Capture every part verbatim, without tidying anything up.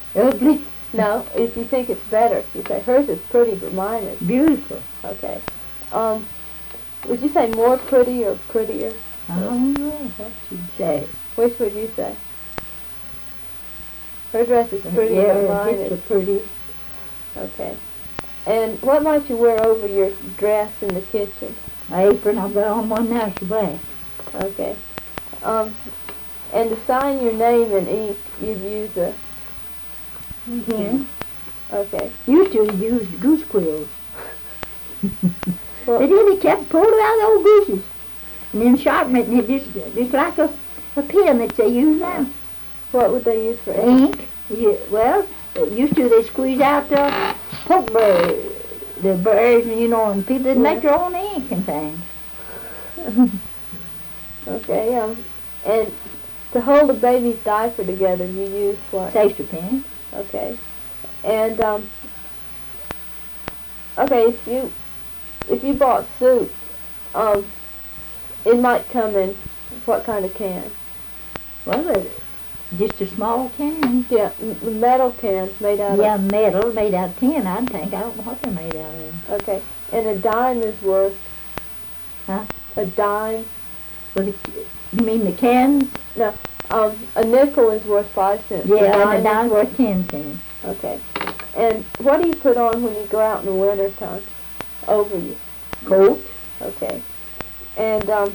Ugly? No, if you think it's better, you say hers is pretty, but mine is beautiful. Okay. Um, would you say more pretty or prettier? I don't know what you'd say. Which would you say? Her dress is pretty, yeah, but mine it's is pretty. Okay. And what might you wear over your dress in the kitchen? My apron, I've got on one now, it's black. Okay. Um, and to sign your name in ink, you'd use a pen. Okay. Used to use goose quills. Well, they did, they kept pulling out the old gooses. And then sharpen it, and it just, just like a, a pen that they use now. What would they use for ink? Ink? Yeah, well, used to they squeeze out the pokeberry, the berries, you know, and people that Yeah. make their own ink and things. Okay, um, and to hold a baby's diaper together, you use what? Safety pin. Okay. And, um, okay, if you, if you bought soup, um, it might come in what kind of can? Well, it, just a small can. Yeah, m- metal cans made out yeah, of... Yeah, metal, made out of tin, I think. I don't know what they're made out of. Okay, and a dime is worth... Huh? A dime? Well, the, you mean the cans? No, um, a nickel is worth five cents. Yeah, a and a dime dime's worth ten cents. Okay. And what do you put on when you go out in the winter time? Over you? Coat. Okay. And, um,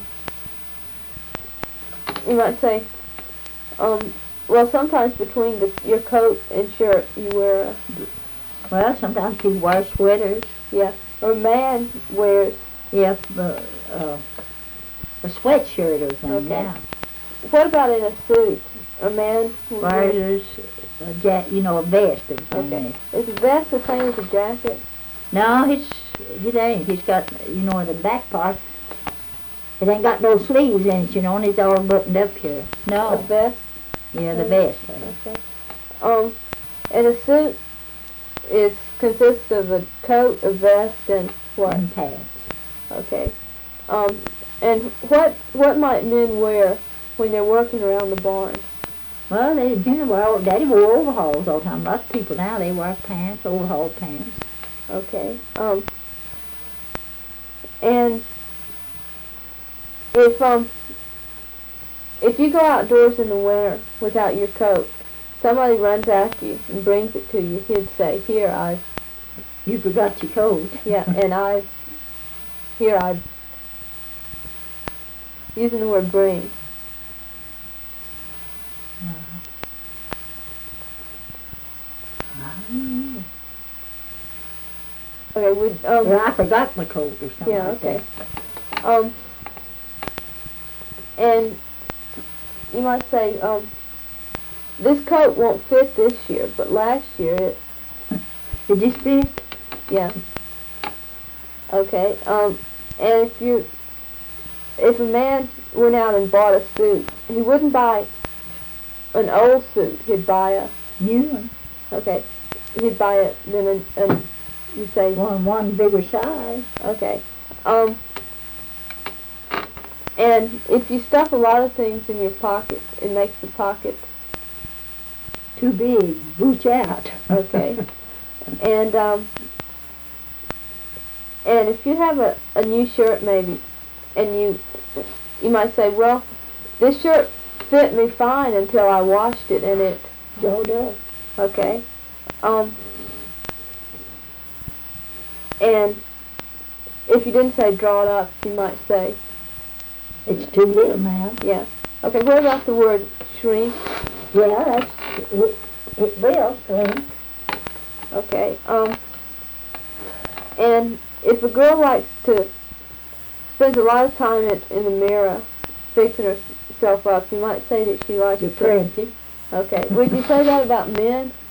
you might say, um, well, sometimes between the, your coat and shirt, you wear a... Well, sometimes people wear sweaters. Yeah. Or a man wears... Yeah, uh, uh, a sweatshirt or something. Okay. Yeah. What about in a suit? A man wears a ja- you know, a vest or something. Okay. Is a vest the same as a jacket? No, it's, it ain't. It's got, you know, the back part, it ain't got no sleeves in it, you know, and it's all buttoned up here. No. A vest? Yeah, the vest. Okay. Um, and a suit is consists of a coat, a vest, and what? And pants. Okay. Um, and what what might men wear when they're working around the barn? Well, they generally wear, Daddy wore overalls all the time. Lots of people now, they wear pants, overall pants. Okay. Um, and if um if you go outdoors in the winter without your coat, somebody runs after you and brings it to you, he'd say, "Here, I." You forgot your coat. Yeah, and I. Here, I. Using the word bring. Uh, Okay, we. Um, well, I forgot my coat or something. Yeah. like Okay. that. Um. And you might say, um, this coat won't fit this year, but last year it. It just fit. Yeah. Okay. Um. And if you, if a man went out and bought a suit, he wouldn't buy an old suit. He'd buy a new one. Okay. He'd buy it then a, a you say one one bigger size. Okay. Um. And if you stuff a lot of things in your pockets, it makes the pockets too big. Booch out. Okay. And um. And if you have a, a new shirt maybe, and you you might say, well, this shirt fit me fine until I washed it and it showed up. Okay. Um. And if you didn't say draw it up, you might say it's too little now. Yeah. Okay. What about the word shrink? Yeah, that's it. It will shrink. Okay. Um. And if a girl likes to spends a lot of time in, in the mirror fixing herself up, you might say that she likes to pretty. pretty. Okay. Would you say that about men?